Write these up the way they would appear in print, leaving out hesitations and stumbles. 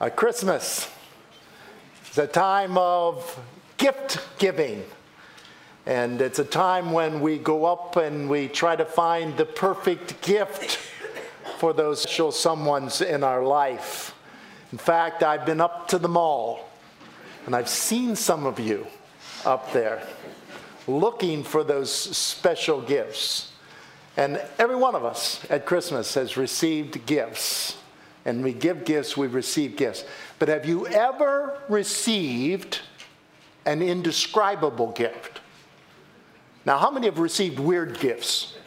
Christmas is a time of gift giving. And it's a time when we go up and we try to find the perfect gift for those special someones in our life. In fact, I've been up to the mall and I've seen some of you up there looking for those special gifts. And every one of us at Christmas has received gifts. And we give gifts, we receive gifts. But have you ever received an indescribable gift? Now, how many have received weird gifts?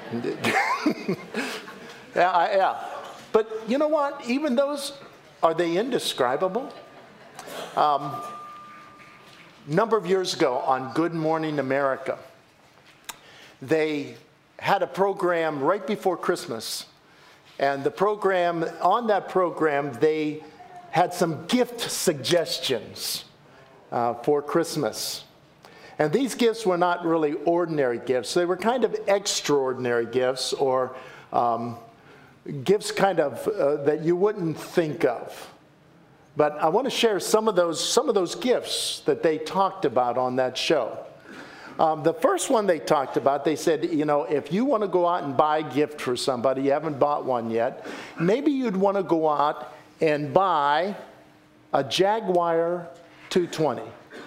Yeah. But you know what? Even those, are they indescribable? A number of years ago on Good Morning America, they had a program right before Christmas. And on that program, they had some gift suggestions for Christmas. And these gifts were not really ordinary gifts. They were kind of extraordinary gifts, or gifts kind of that you wouldn't think of. But I want to share some of those gifts that they talked about on that show. The first one they talked about, they said, if you want to go out and buy a gift for somebody, you haven't bought one yet, maybe you'd want to go out and buy a Jaguar 220.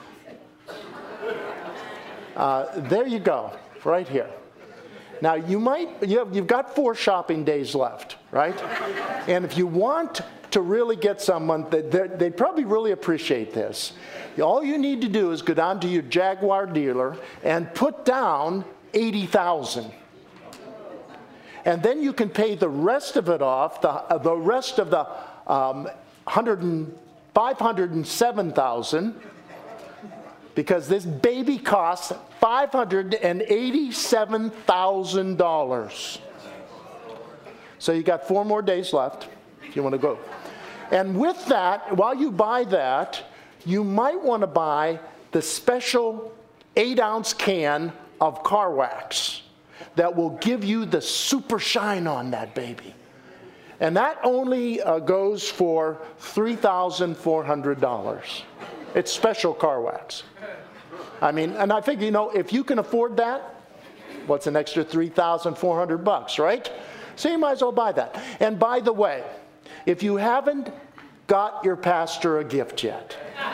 There you go, right here. Now, you've got 4 shopping days left, right? And if you want to really get someone, they'd probably really appreciate this. All you need to do is go down to your Jaguar dealer and put down $80,000. And then you can pay the rest of it off, the rest of the $507,000, because this baby costs $587,000. So you got 4 more days left if you want to go. And with that, while you buy that, you might want to buy the special 8-ounce can of car wax that will give you the super shine on that baby. And that only goes for $3,400. It's special car wax. I mean, and I think, if you can afford that, what's an extra $3,400, right? So you might as well buy that. And by the way, if you haven't got your pastor a gift yet,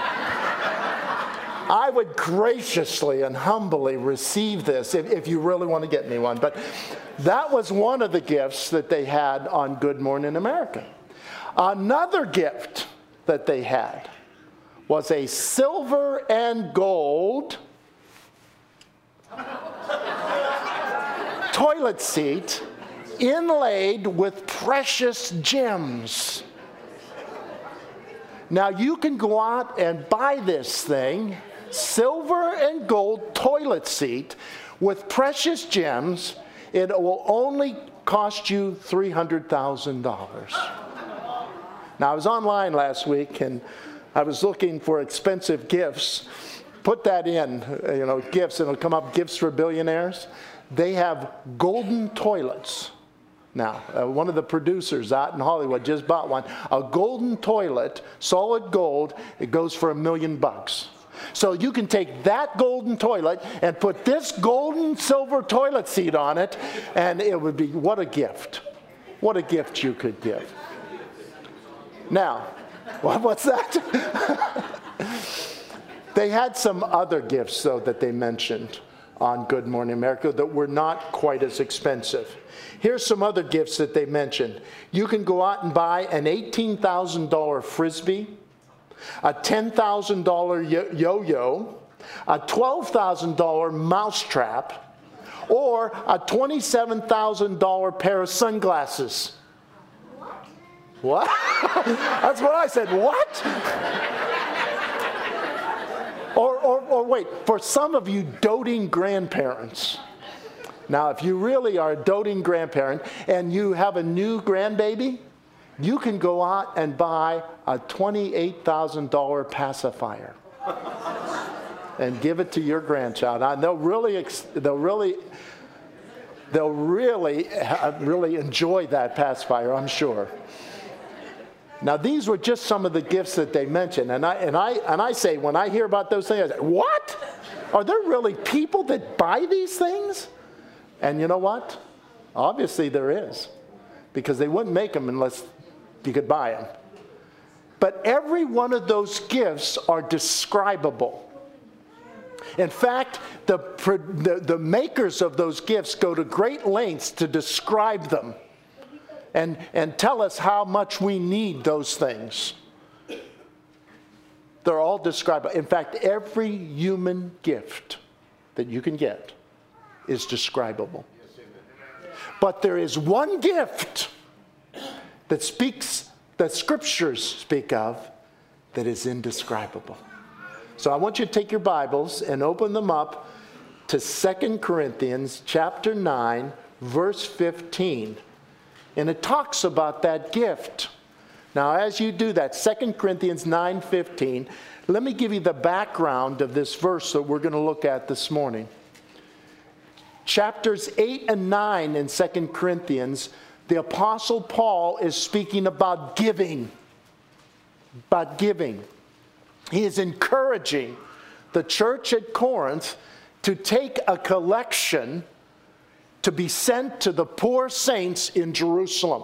I would graciously and humbly receive this if you really want to get me one. But that was one of the gifts that they had on Good Morning America. Another gift that they had was a silver and gold toilet seat inlaid with precious gems. Now you can go out and buy this thing, silver and gold toilet seat with precious gems. It will only cost you $300,000. Now I was online last week and I was looking for expensive gifts. Put that in, gifts, and it'll come up, gifts for billionaires. They have golden toilets. Now, one of the producers out in Hollywood just bought one. A golden toilet, solid gold, it goes for $1 million. So you can take that golden toilet and put this golden silver toilet seat on it, and it would be, what a gift. What a gift you could give. Now, what's that? They had some other gifts, though, that they mentioned on Good Morning America that were not quite as expensive. Here's some other gifts that they mentioned. You can go out and buy an $18,000 Frisbee, a $10,000 yo-yo, a $12,000 mousetrap, or a $27,000 pair of sunglasses. What? That's what I said. What? Or wait, for some of you doting grandparents. Now, if you really are a doting grandparent and you have a new grandbaby, you can go out and buy a $28,000 pacifier and give it to your grandchild. And they'll really enjoy that pacifier, I'm sure. Now, these were just some of the gifts that they mentioned. And I say, when I hear about those things, I say, what? Are there really people that buy these things? And you know what? Obviously there is. Because they wouldn't make them unless you could buy them. But every one of those gifts are describable. In fact, the makers of those gifts go to great lengths to describe them and tell us how much we need those things. They're all describable. In fact, every human gift that you can get is describable. But there is one gift that scriptures speak of that is indescribable. So I want you to take your Bibles and open them up to 2 Corinthians chapter 9, verse 15. And it talks about that gift. Now, as you do that, 2 Corinthians 9:15, let me give you the background of this verse that we're going to look at this morning. Chapters 8 and 9 in 2 Corinthians, the Apostle Paul is speaking about giving. About giving. He is encouraging the church at Corinth to take a collection to be sent to the poor saints in Jerusalem.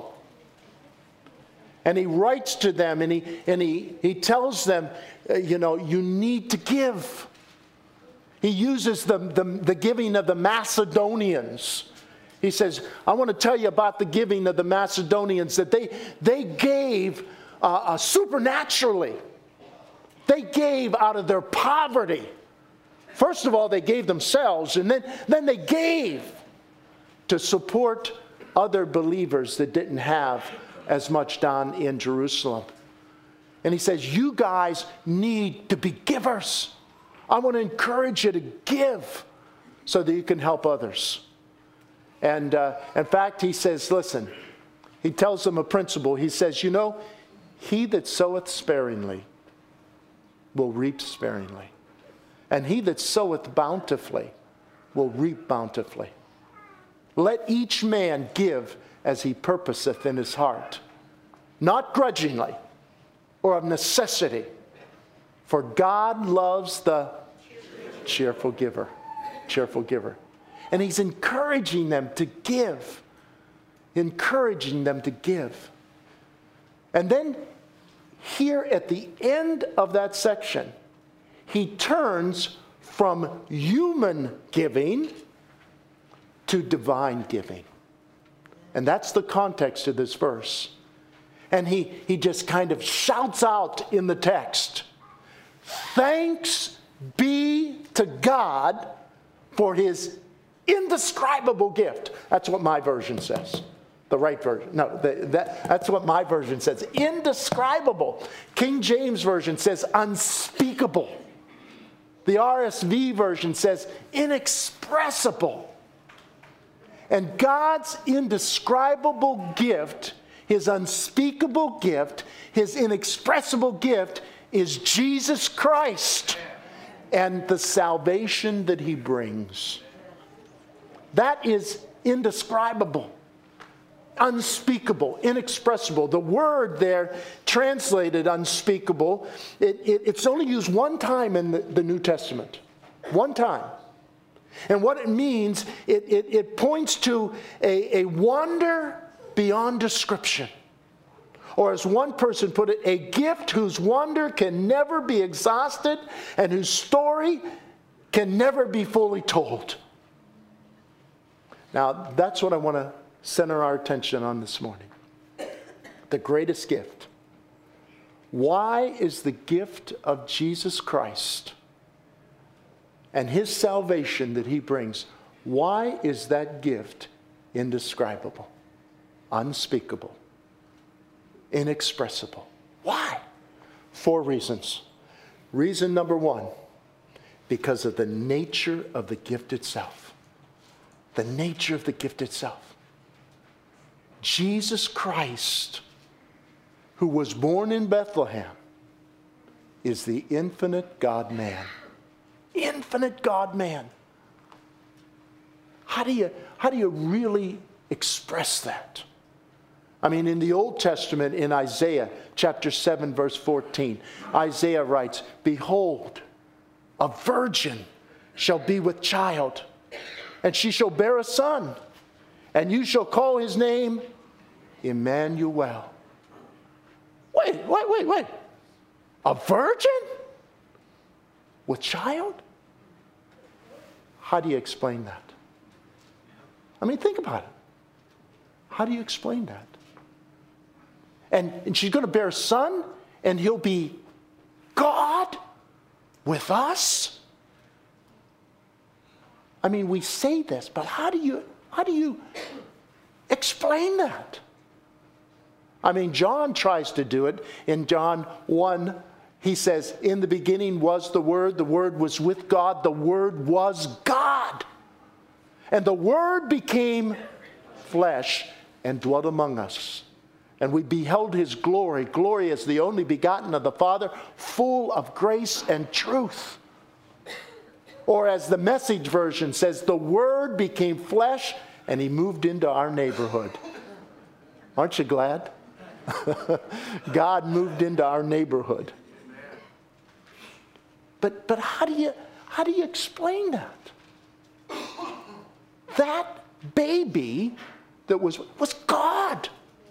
And he writes to them and he tells them, you need to give. He uses the giving of the Macedonians. He says, I want to tell you about the giving of the Macedonians, that they gave supernaturally. They gave out of their poverty. First of all, they gave themselves, and then they gave to support other believers that didn't have as much down in Jerusalem. And he says, you guys need to be givers. I want to encourage you to give so that you can help others. And in fact, he says, listen, he tells them a principle. He says, he that soweth sparingly will reap sparingly. And he that soweth bountifully will reap bountifully. Let each man give as he purposeth in his heart, not grudgingly or of necessity, for God loves the cheerful giver. Cheerful giver. And he's encouraging them to give. Encouraging them to give. And then here at the end of that section, he turns from human giving to divine giving. And that's the context of this verse. And he just kind of shouts out in the text, thanks be to God for his indescribable gift. That's what my version says. The right version. No, that's what my version says. Indescribable. King James Version says unspeakable. The RSV version says inexpressible. And God's indescribable gift, his unspeakable gift, his inexpressible gift is Jesus Christ and the salvation that he brings. That is indescribable, unspeakable, inexpressible. The word there translated unspeakable, it's only used one time in the New Testament. One time. And what it means, it points to a wonder beyond description. Or as one person put it, a gift whose wonder can never be exhausted and whose story can never be fully told. Now, that's what I want to center our attention on this morning. The greatest gift. Why is the gift of Jesus Christ and his salvation that he brings, why is that gift indescribable, unspeakable, inexpressible? Why? 4 reasons. Reason number 1, because of the nature of the gift itself. The nature of the gift itself. Jesus Christ, who was born in Bethlehem, is the infinite God-man. Infinite God-man. How do you really express that? I mean, in the Old Testament, in Isaiah chapter 7, verse 14, Isaiah writes, "Behold, a virgin shall be with child, and she shall bear a son, and you shall call his name Emmanuel." Wait. A virgin with child? How do you explain that? I mean, think about it. How do you explain that? And she's going to bear a son, and he'll be God with us? I mean, we say this, but how do you explain that? I mean, John tries to do it. In John 1, he says, "In the beginning was the Word was with God, the Word was God. And the Word became flesh and dwelt among us. And we beheld his glory, glory as the only begotten of the Father, full of grace and truth." Or as the Message version says, "The Word became flesh and he moved into our neighborhood." Aren't you glad? God moved into our neighborhood. But how do you explain that? That baby that was God.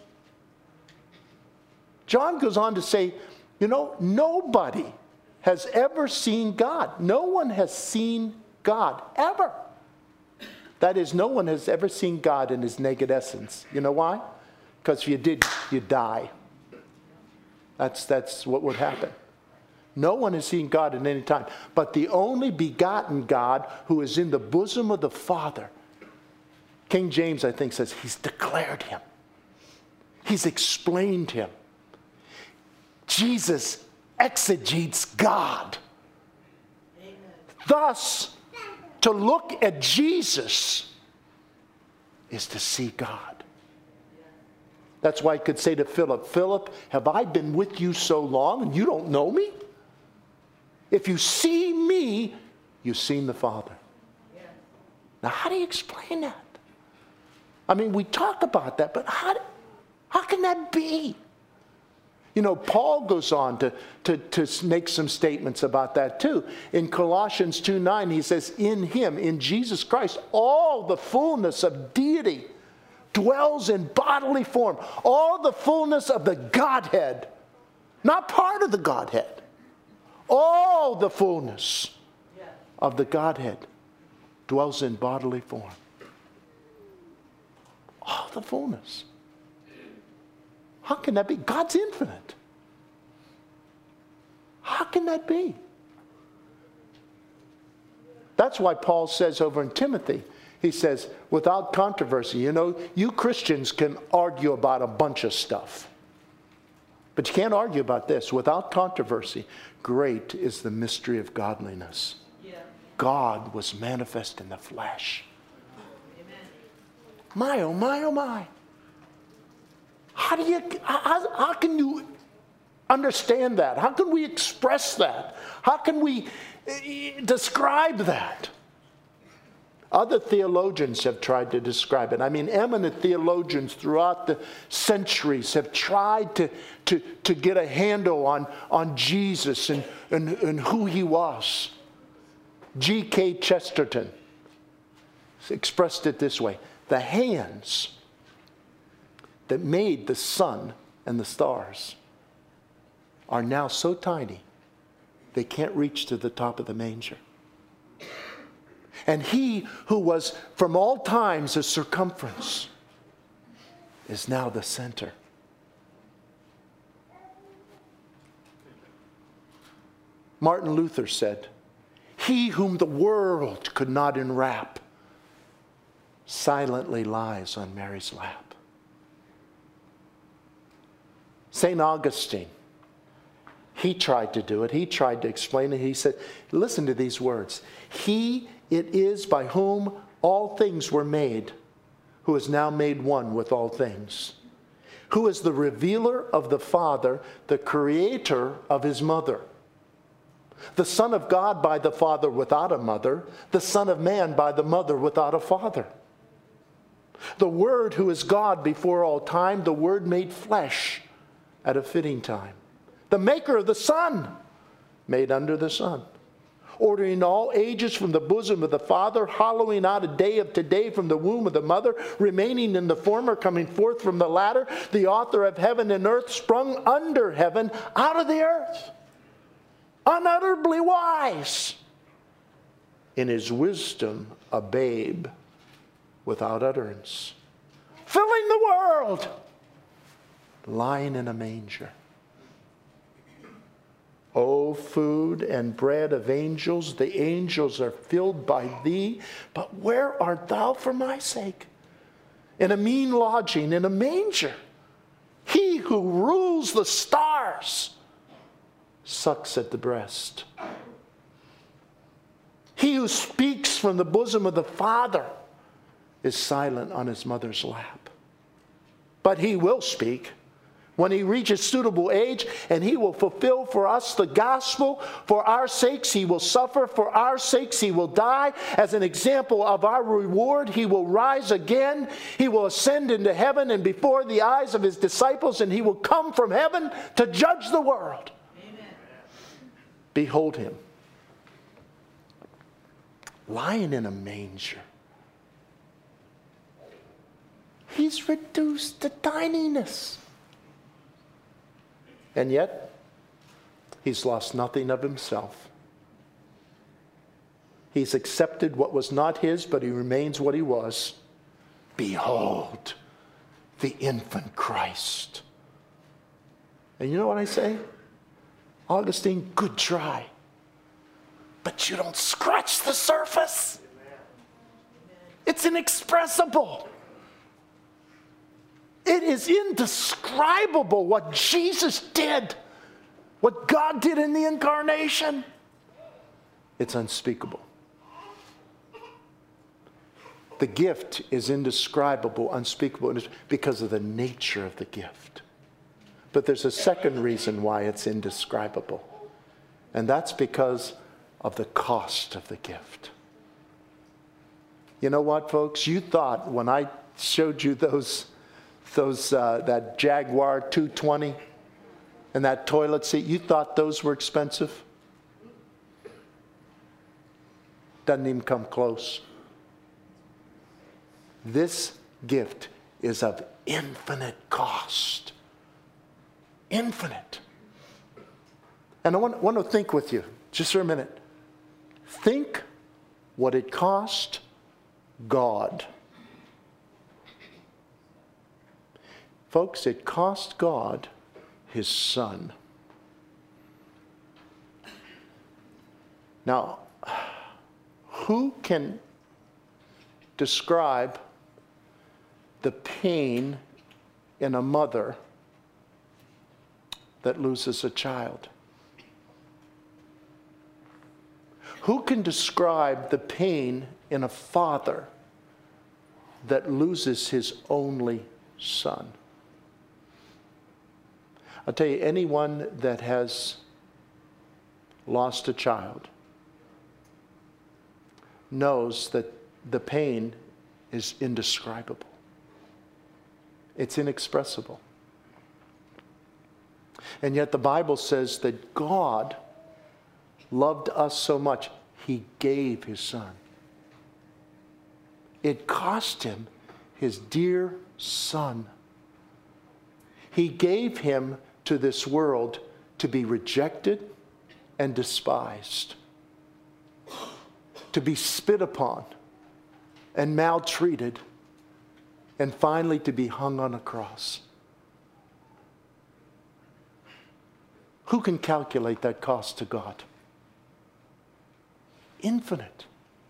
John goes on to say, nobody has ever seen God. No one has seen God, ever. That is, no one has ever seen God in his naked essence. You know why? Because if you did, you'd die. That's what would happen. No one has seen God at any time. But the only begotten God who is in the bosom of the Father, King James, I think, says he's declared him. He's explained him. Jesus exegetes God. Amen. Thus, to look at Jesus is to see God. That's why I could say to Philip, "Philip, have I been with you so long and you don't know me? If you see me, you've seen the Father." Yeah. Now, how do you explain that? I mean, we talk about that, but how can that be? Paul goes on to make some statements about that too. In Colossians 2:9, he says, "In him, in Jesus Christ, all the fullness of deity dwells in bodily form." All the fullness of the Godhead, not part of the Godhead. All the fullness of the Godhead dwells in bodily form. All the fullness. How can that be? God's infinite. How can that be? That's why Paul says over in Timothy, he says, without controversy, you Christians can argue about a bunch of stuff. But you can't argue about this. Without controversy, great is the mystery of godliness. Yeah. God was manifest in the flesh. Amen. My, oh my, oh my. How can you understand that? How can we express that? How can we describe that? Other theologians have tried to describe it. I mean, eminent theologians throughout the centuries have tried to get a handle on Jesus and who he was. G.K. Chesterton expressed it this way: "The hands that made the sun and the stars are now so tiny they can't reach to the top of the manger. And he who was from all times a circumference is now the center." Martin Luther said, "He whom the world could not enwrap silently lies on Mary's lap." St. Augustine, he tried to do it. He tried to explain it. He said, listen to these words: "He it is by whom all things were made, who is now made one with all things, who is the revealer of the Father, the creator of his mother, the Son of God by the Father without a mother, the Son of Man by the mother without a father, The Word who is God before all time, the Word made flesh at a fitting time. The maker of the sun, made under the sun. Ordering all ages from the bosom of the Father, hollowing out a day of today from the womb of the mother, remaining in the former, coming forth from the latter, the author of heaven and earth, sprung under heaven, out of the earth, unutterably wise, in his wisdom a babe without utterance, filling the world, lying in a manger. O food and bread of angels, the angels are filled by thee, but where art thou for my sake? In a mean lodging, in a manger. He who rules the stars sucks at the breast. He who speaks from the bosom of the Father is silent on his mother's lap. But he will speak when he reaches suitable age, and he will fulfill for us the gospel. For our sakes he will suffer, for our sakes he will die. As an example of our reward, he will rise again. He will ascend into heaven and before the eyes of his disciples, and he will come from heaven to judge the world. Amen. Behold him, lying in a manger. He's reduced to tininess. And yet, he's lost nothing of himself. He's accepted what was not his, but he remains what he was. Behold, the infant Christ. And you know what I say? Augustine, good try. But you don't scratch the surface. It's inexpressible. It is indescribable what Jesus did, what God did in the incarnation. It's unspeakable. The gift is indescribable, unspeakable, because of the nature of the gift. But there's a second reason why it's indescribable, and that's because of the cost of the gift. You know what, folks? You thought when I showed you that Jaguar 220 and that toilet seat, you thought those were expensive? Doesn't even come close. This gift is of infinite cost. Infinite. And I want to think with you just for a minute. Think what it cost God. Folks, it cost God his Son. Now, who can describe the pain in a mother that loses a child? Who can describe the pain in a father that loses his only son? I'll tell you, anyone that has lost a child knows that the pain is indescribable. It's inexpressible. And yet the Bible says that God loved us so much, he gave his Son. It cost him his dear Son. He gave him to this world to be rejected and despised, to be spit upon and maltreated, and finally to be hung on a cross. Who can calculate that cost to God? Infinite.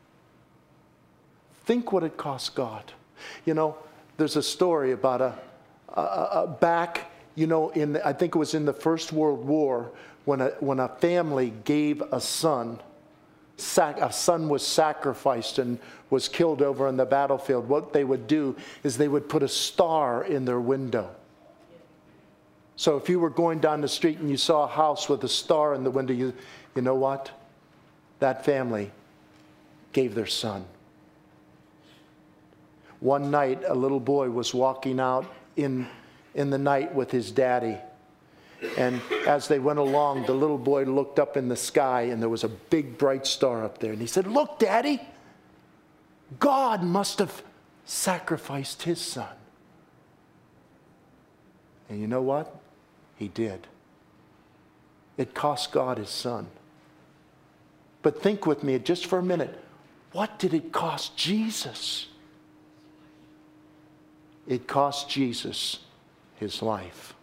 Think what it cost God. You know, there's a story about back, you know, I think it was in the First World War, when a family gave a son. A son was sacrificed and was killed over on the battlefield. What they would do is they would put a star in their window. So if you were going down the street and you saw a house with a star in the window, you know what? That family gave their son. One night, a little boy was walking out in the night with his daddy. And as they went along, the little boy looked up in the sky, and there was a big bright star up there. And he said, "Look, Daddy, God must have sacrificed his son." And you know what? He did. It cost God his son. But think with me just for a minute. What did it cost Jesus? It cost Jesus his life.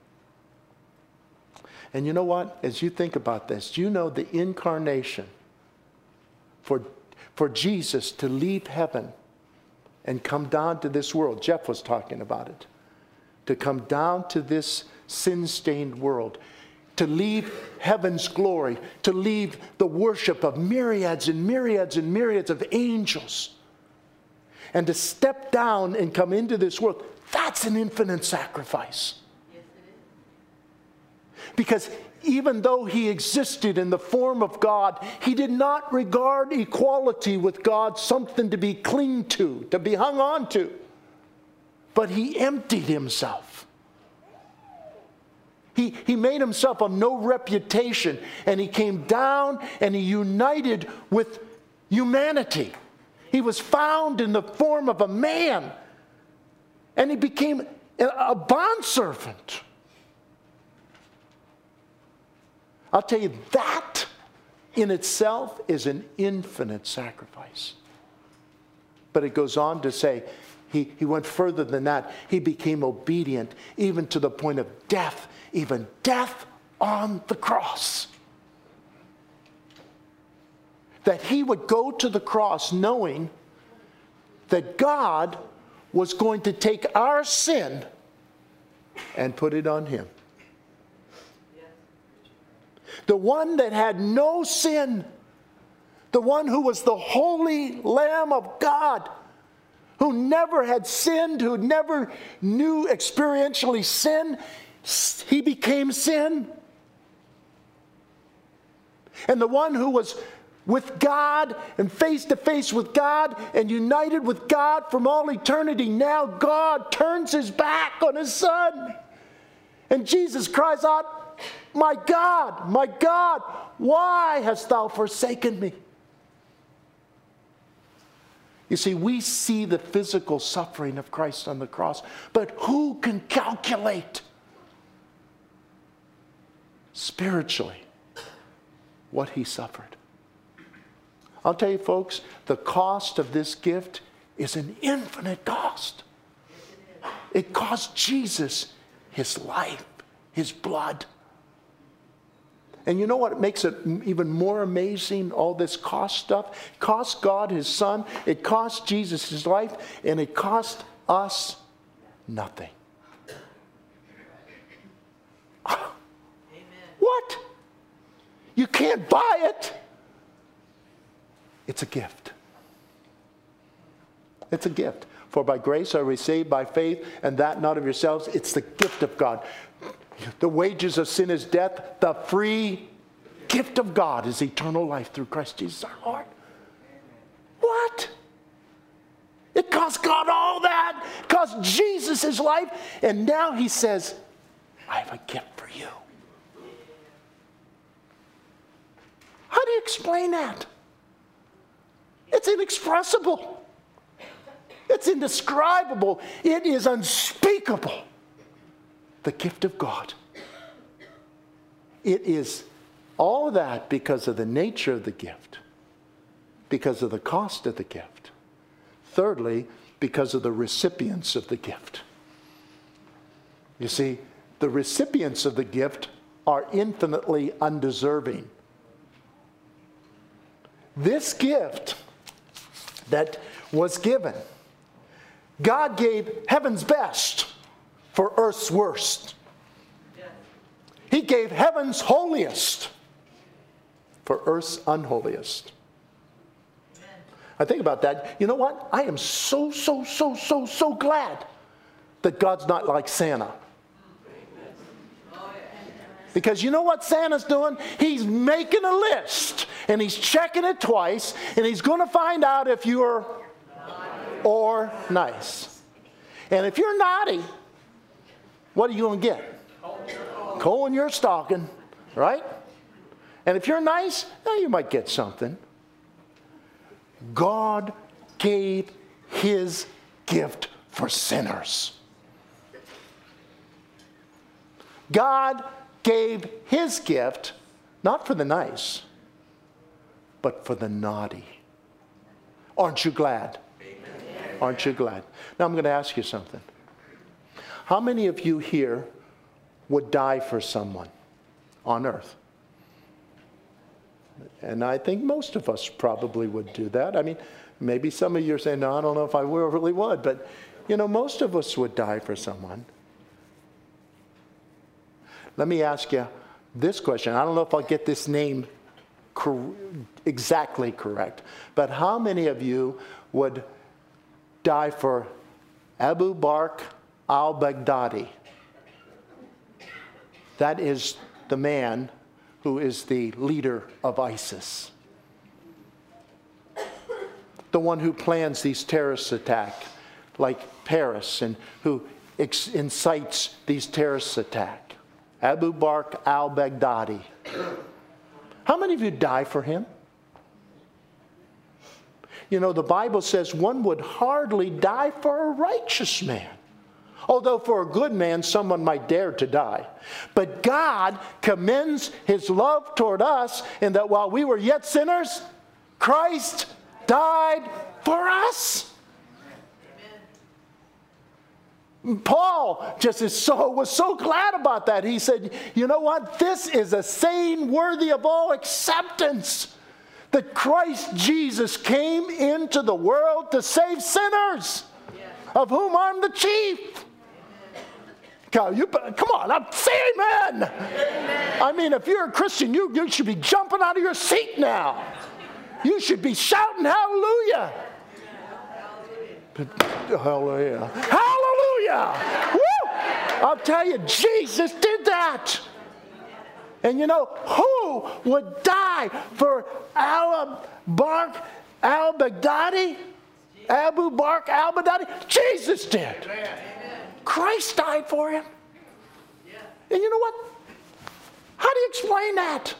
And you know what? As you think about this, you know the incarnation, for Jesus to leave heaven and come down to this world. Jeff was talking about it. To come down to this sin-stained world. To leave heaven's glory. To leave the worship of myriads and myriads and myriads of angels. And to step down and come into this world. That's an infinite sacrifice. Because even though he existed in the form of God, he did not regard equality with God something to be clinged to be hung on to. But he emptied himself. He made himself of no reputation, and he came down and he united with humanity. He was found in the form of a man, and he became a bondservant. I'll tell you, that in itself is an infinite sacrifice. But it goes on to say, he went further than that. He became obedient, even to the point of death, even death on the cross. That he would go to the cross knowing that God was going to take our sin and put it on him. The one that had no sin, the one who was the holy Lamb of God, who never had sinned, who never knew experientially sin, he became sin. And the one who was with God and face to face with God and united with God from all eternity, now God turns his back on his son. And Jesus cries out, my God, why hast thou forsaken me?" You see, we see the physical suffering of Christ on the cross, but who can calculate spiritually what he suffered? I'll tell you, folks, the cost of this gift is an infinite cost. It cost Jesus his life, his blood. And you know what makes it even more amazing, all this cost stuff? It cost God his son, it cost Jesus his life, and it cost us nothing. Amen. What? You can't buy it. It's a gift. It's a gift. For by grace are we saved by faith, and that not of yourselves. It's the gift of God. The wages of sin is death. The free gift of God is eternal life through Christ Jesus our Lord. What? It cost God all that. It cost Jesus his life. And now he says, I have a gift for you. How do you explain that? It's inexpressible. It's indescribable. It is unspeakable. The gift of God. It is all of that because of the nature of the gift, because of the cost of the gift. Thirdly, because of the recipients of the gift. You see, the recipients of the gift are infinitely undeserving. This gift that was given, God gave heaven's best for earth's worst. He gave heaven's holiest for earth's unholiest. I think about that. You know what? I am so glad that God's not like Santa. Because you know what Santa's doing? He's making a list, and he's checking it twice, and he's going to find out if you're or nice. And if you're naughty, what are you going to get? Coal in your stocking, right? And if you're nice, you might get something. God gave his gift for sinners. God gave his gift not for the nice, but for the naughty. Aren't you glad? Amen. Aren't you glad? Now I'm going to ask you something. How many of you here would die for someone on earth? And I think most of us probably would do that. I mean, maybe some of you are saying, no, I don't know if I really would. But, most of us would die for someone. Let me ask you this question. I don't know if I'll get this name exactly correct. But how many of you would die for Abu Bakr al-Baghdadi? That is the man who is the leader of ISIS. The one who plans these terrorist attacks like Paris and who incites these terrorist attacks. Abu Bakr al-Baghdadi. How many of you die for him? The Bible says one would hardly die for a righteous man. Although for a good man, someone might dare to die. But God commends his love toward us in that while we were yet sinners, Christ died for us. Paul was so glad about that. He said, you know what? This is a saying worthy of all acceptance. That Christ Jesus came into the world to save sinners, of whom I'm the chief. Come on, say amen. I mean, if you're a Christian, you should be jumping out of your seat now. You should be shouting hallelujah. Hallelujah. Hallelujah. Woo! I'll tell you, Jesus did that. And who would die for Abu Bakr al-Baghdadi? Abu Bakr al-Baghdadi? Jesus did. Christ died for him. And you know what? How do you explain that?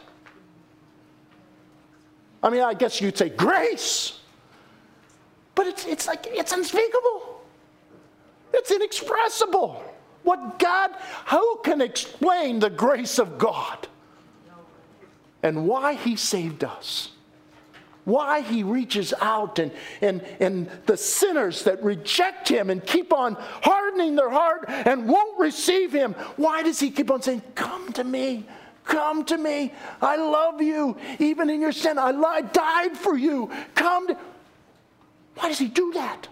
I mean, I guess you'd say grace. But it's unspeakable. It's inexpressible. Who can explain the grace of God? And why he saved us. Why he reaches out and the sinners that reject him and keep on hardening their heart and won't receive him. Why does he keep on saying, come to me, come to me. I love you. Even in your sin, I died for you. Why does he do that?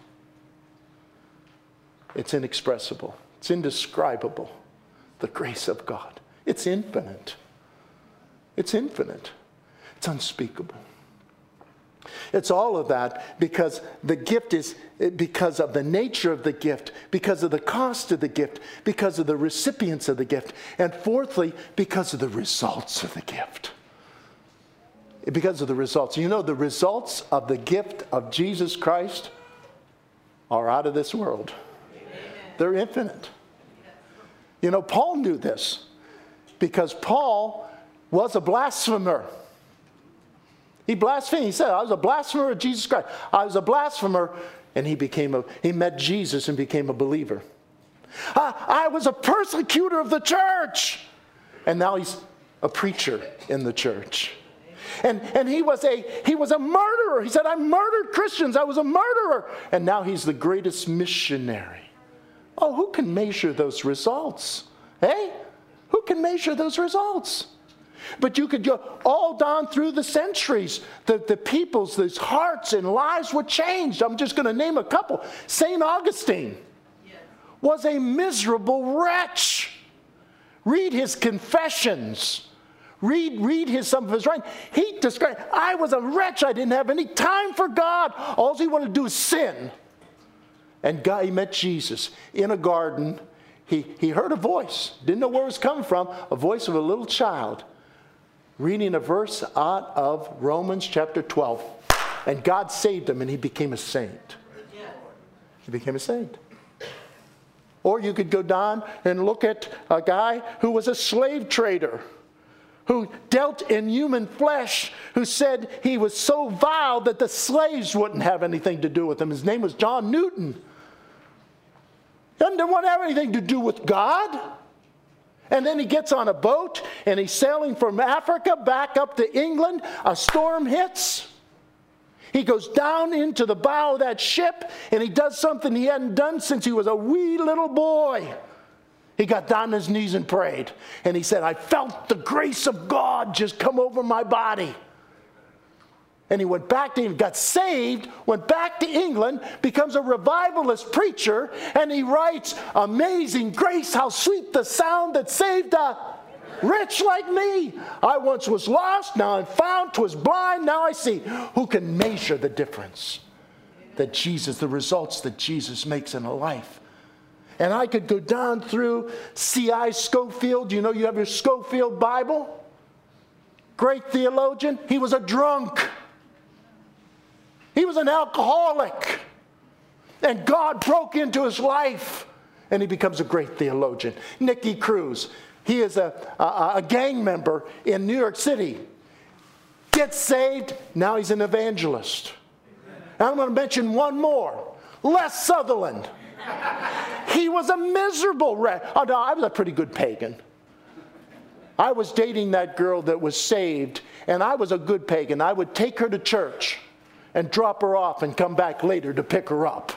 It's inexpressible. It's indescribable. The grace of God. It's infinite. It's infinite. It's unspeakable. It's all of that because the gift is, because of the nature of the gift, because of the cost of the gift, because of the recipients of the gift, and fourthly, because of the results of the gift. Because of the results. The results of the gift of Jesus Christ are out of this world. They're infinite. Paul knew this because Paul was a blasphemer. He blasphemed. He said, I was a blasphemer of Jesus Christ. I was a blasphemer, and he met Jesus and became a believer. I was a persecutor of the church, and now he's a preacher in the church. And he was a murderer. He said, I murdered Christians. I was a murderer. And now he's the greatest missionary. Oh, who can measure those results? Hey? Who can measure those results? But you could go all down through the centuries. The people's, these hearts and lives were changed. I'm just going to name a couple. St. Augustine was a miserable wretch. Read his Confessions. Read some of his writing. He described, I was a wretch. I didn't have any time for God. All he wanted to do is sin. And he met Jesus in a garden. He heard a voice. Didn't know where it was coming from. A voice of a little child reading a verse out of Romans chapter 12. And God saved him and he became a saint. He became a saint. Or you could go down and look at a guy who was a slave trader, who dealt in human flesh, who said he was so vile that the slaves wouldn't have anything to do with him. His name was John Newton. He didn't want to have anything to do with God. And then he gets on a boat and he's sailing from Africa back up to England. A storm hits. He goes down into the bow of that ship and he does something he hadn't done since he was a wee little boy. He got down on his knees and prayed. And he said, I felt the grace of God just come over my body. And he went back to, he got saved, went back to England, becomes a revivalist preacher, and he writes, Amazing grace, how sweet the sound that saved a wretch like me. I once was lost, now I'm found, 'twas blind, now I see. Who can measure the difference that Jesus, the results that Jesus makes in a life? And I could go down through C.I. Scofield. You know, you have your Scofield Bible. Great theologian. He was a drunk. He was an alcoholic. And God broke into his life. And he becomes a great theologian. Nicky Cruz. He is a gang member in New York City. Gets saved. Now he's an evangelist. And I'm going to mention one more. Les Sutherland. He was a miserable wreck. Oh, no, I was a pretty good pagan. I was dating that girl that was saved, and I was a good pagan. I would take her to church and drop her off and come back later to pick her up.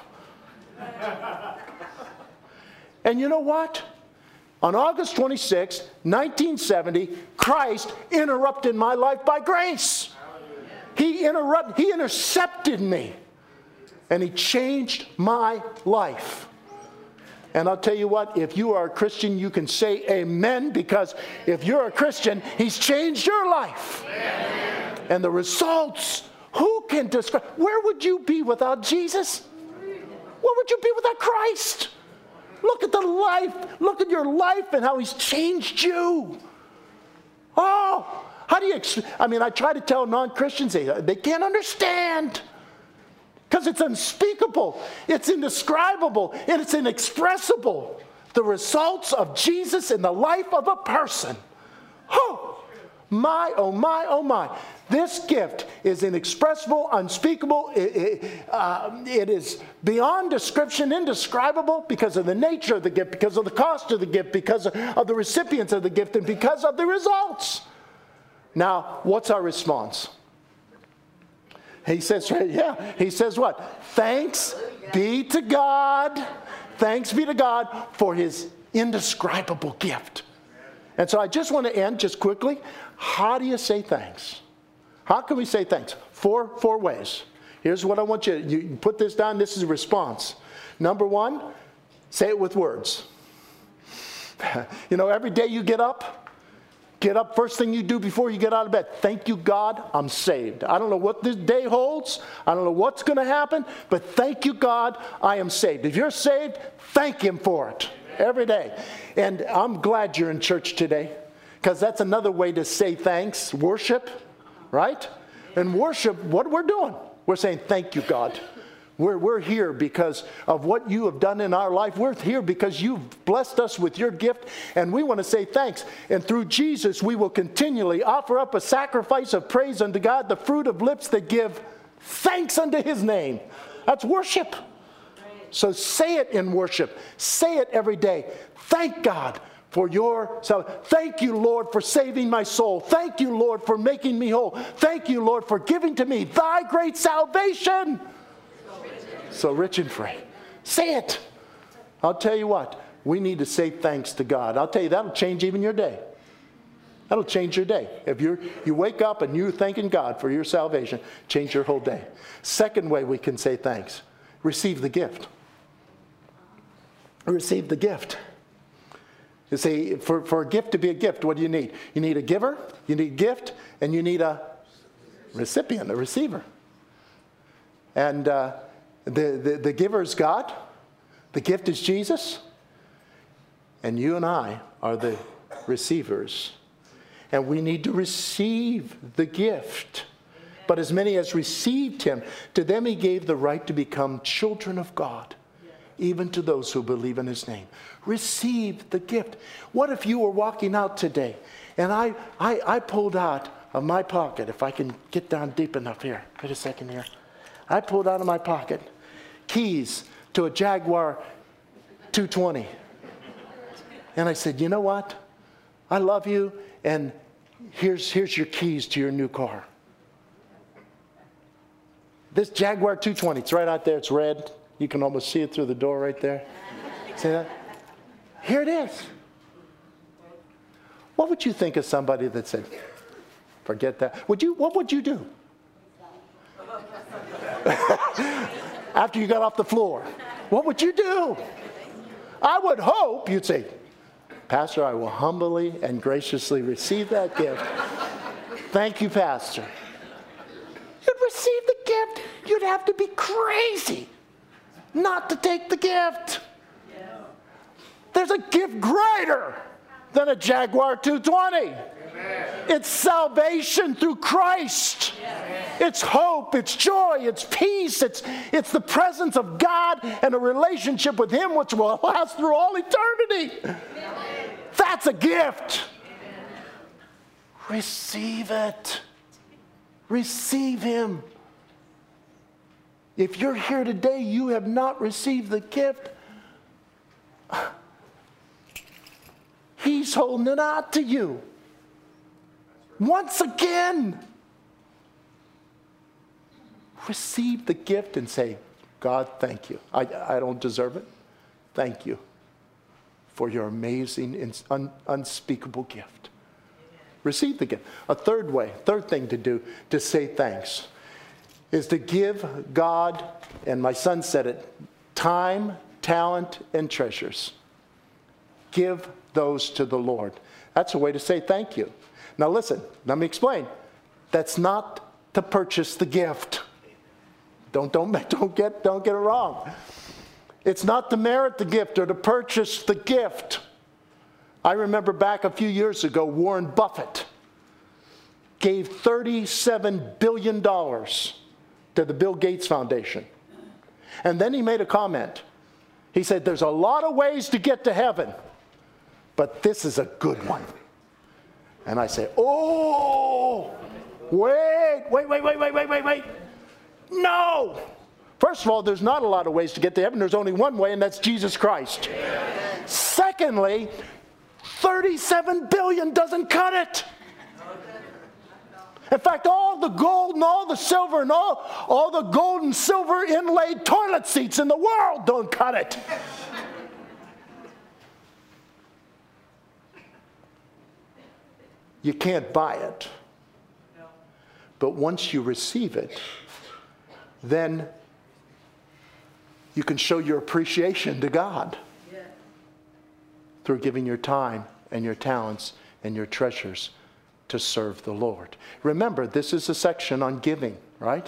And you know what? On August 26, 1970, Christ interrupted my life by grace. He intercepted me. And he changed my life. And I'll tell you what, if you are a Christian, you can say amen, because if you're a Christian, he's changed your life. Amen. And the results, who can describe? Where would you be without Jesus? Where would you be without Christ? Look at the life. Look at your life and how he's changed you. Oh, how do you, I try to tell non-Christians, they can't understand. Because it's unspeakable, it's indescribable, and it's inexpressible. The results of Jesus in the life of a person. Oh, my, oh my, oh my. This gift is inexpressible, unspeakable. It is beyond description, indescribable, because of the nature of the gift, because of the cost of the gift, because of the recipients of the gift, and because of the results. Now, what's our response? He says, he says what? Thanks be to God. Thanks be to God for his indescribable gift. And so I just want to end just quickly. How do you say thanks? How can we say thanks? Four ways. Here's what I want you put this down. This is a response. Number one, say it with words. You know, every day you get up, first thing you do before you get out of bed. Thank you, God, I'm saved. I don't know what this day holds. I don't know what's going to happen, but thank you, God, I am saved. If you're saved, thank him for it every day. And I'm glad you're in church today, because that's another way to say thanks. Worship, right? And worship, what we're doing, we're saying thank you, God. We're here because of what you have done in our life. We're here because you've blessed us with your gift, and we want to say thanks. And through Jesus, we will continually offer up a sacrifice of praise unto God, the fruit of lips that give thanks unto his name. That's worship. So say it in worship. Say it every day. Thank God for your salvation. Thank you, Lord, for saving my soul. Thank you, Lord, for making me whole. Thank you, Lord, for giving to me thy great salvation. So rich and free. Say it. I'll tell you what, we need to say thanks to God. I'll tell you, that'll change even your day. That'll change your day. If you wake up and you're thanking God for your salvation, change your whole day. Second way we can say thanks, receive the gift. Receive the gift. You see, for a gift to be a gift, what do you need? You need a giver, you need a gift, and you need a recipient, a receiver. And the giver is God. The gift is Jesus. And you and I are the receivers. And we need to receive the gift. But as many as received him, to them he gave the right to become children of God. even to those who believe in his name. Receive the gift. What if you were walking out today and I pulled out of my pocket, if I can get down deep enough here, wait a second here. I pulled out of my pocket keys to a Jaguar 220. And I said, you know what? I love you, and here's your keys to your new car. This Jaguar 220, it's right out there, it's red. You can almost see it through the door right there. See that? Here it is. What would you think of somebody that said, forget that? What would you do? After you got off the floor, what would you do? I would hope you'd say, Pastor, I will humbly and graciously receive that gift. Thank you, Pastor. You'd receive the gift. You'd have to be crazy not to take the gift. There's a gift greater than a Jaguar 220. It's salvation through Christ. It's hope, it's joy, it's peace, it's the presence of God and a relationship with him which will last through all eternity. That's a gift. Receive it. Receive him. If you're here today, you have not received the gift, he's holding it out to you. Once again, receive the gift and say, God, thank you. I don't deserve it. Thank you for your amazing, unspeakable gift. Receive the gift. A third thing to do to say thanks is to give God, and my son said it, time, talent, and treasures. Give those to the Lord. That's a way to say thank you. Now listen, let me explain. That's not to purchase the gift. Don't get it wrong. It's not to merit the gift or to purchase the gift. I remember back a few years ago, Warren Buffett gave $37 billion to the Bill Gates Foundation. And then he made a comment. He said, there's a lot of ways to get to heaven, but this is a good one. And I say, oh, wait. No. First of all, there's not a lot of ways to get to heaven. There's only one way, and that's Jesus Christ. Amen. Secondly, $37 billion doesn't cut it. In fact, all the gold and all the silver and all the gold and silver inlaid toilet seats in the world don't cut it. You can't buy it. But once you receive it, then you can show your appreciation to God through giving your time and your talents and your treasures to serve the Lord. Remember, this is a section on giving, right?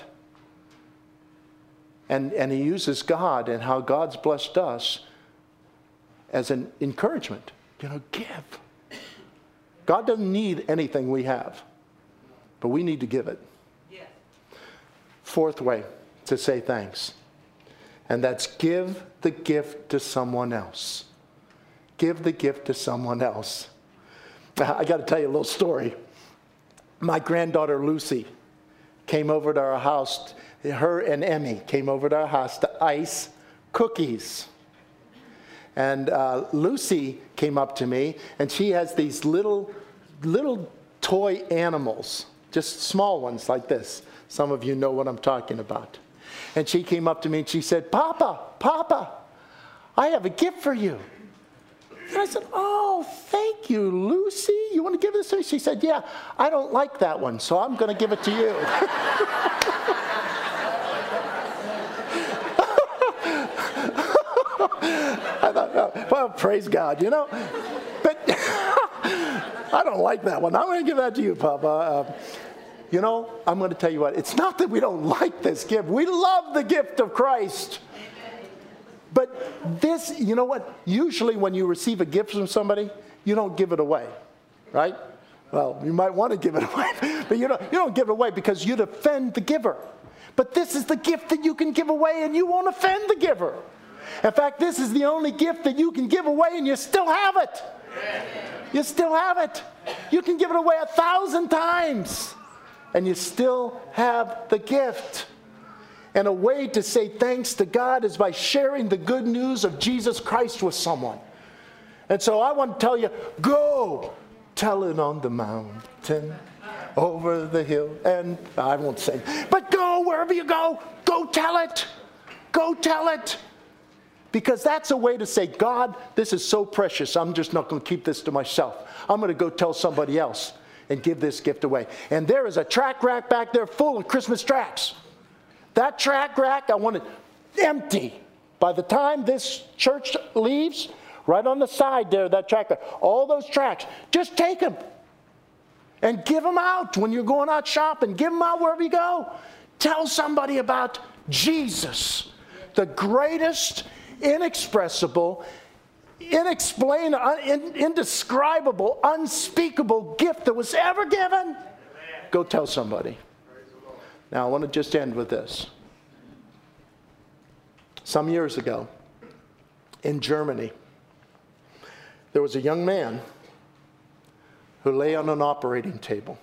And he uses God and how God's blessed us as an encouragement. Give. God doesn't need anything we have, but we need to give it. Yes. Fourth way to say thanks, and that's give the gift to someone else. Give the gift to someone else. I got to tell you a little story. My granddaughter Lucy came over to our house. Her and Emmy came over to our house to ice cookies. And Lucy came up to me, and she has these little toy animals, just small ones like this. Some of you know what I'm talking about. And she came up to me and she said, Papa, I have a gift for you. And I said, oh, thank you, Lucy. You want to give this to me? She said, yeah, I don't like that one, so I'm going to give it to you. I thought, oh, well, praise God, But I don't like that one. I'm going to give that to you, Papa. I'm going to tell you what. It's not that we don't like this gift. We love the gift of Christ. But this, you know what? Usually when you receive a gift from somebody, you don't give it away, right? Well, you might want to give it away, but you don't give it away because you'd offend the giver. But this is the gift that you can give away and you won't offend the giver. In fact, this is the only gift that you can give away and you still have it. You still have it. You can give it away 1,000 times and you still have the gift. And a way to say thanks to God is by sharing the good news of Jesus Christ with someone. And so I want to tell you, go tell it on the mountain, over the hill, and I won't sing, but go wherever you go tell it. Go tell it. Because that's a way to say, God, this is so precious, I'm just not going to keep this to myself. I'm going to go tell somebody else and give this gift away. And there is a tract rack back there full of Christmas tracts. That tract rack, I want it empty. By the time this church leaves, right on the side there, that tract rack, all those tracts, just take them and give them out when you're going out shopping. Give them out wherever you go. Tell somebody about Jesus, the greatest, inexpressible, indescribable, unspeakable gift that was ever given. Go tell somebody. Now, I want to just end with this. Some years ago, in Germany, there was a young man who lay on an operating table.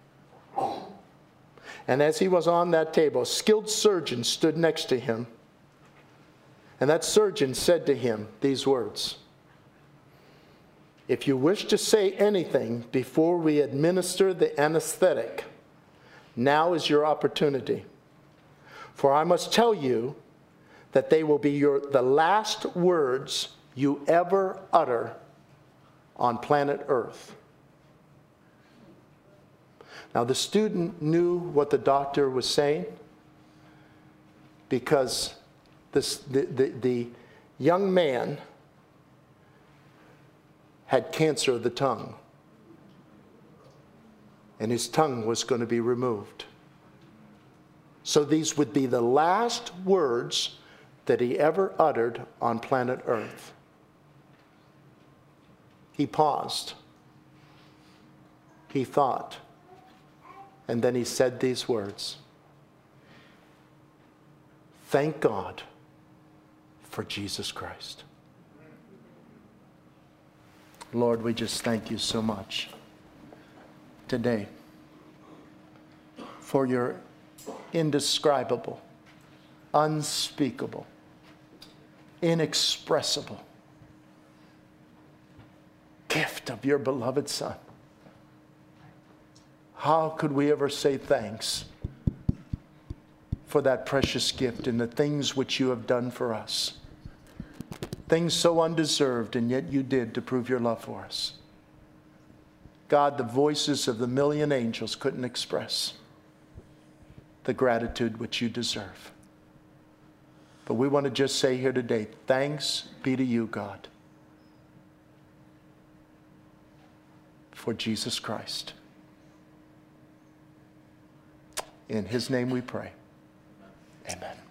And as he was on that table, a skilled surgeon stood next to him. And that surgeon said to him these words: "If you wish to say anything before we administer the anesthetic, now is your opportunity. For I must tell you that they will be the last words you ever utter on planet Earth." Now, the student knew what the doctor was saying because the young man had cancer of the tongue, and his tongue was going to be removed. So these would be the last words that he ever uttered on planet Earth. He paused. He thought. And then he said these words: "Thank God for Jesus Christ." Lord, we just thank you so much today for your indescribable, unspeakable, inexpressible gift of your beloved Son. How could we ever say thanks for that precious gift and the things which you have done for us? Things so undeserved, and yet you did to prove your love for us. God, the voices of the million angels couldn't express the gratitude which you deserve. But we want to just say here today, thanks be to you, God, for Jesus Christ. In his name we pray. Amen.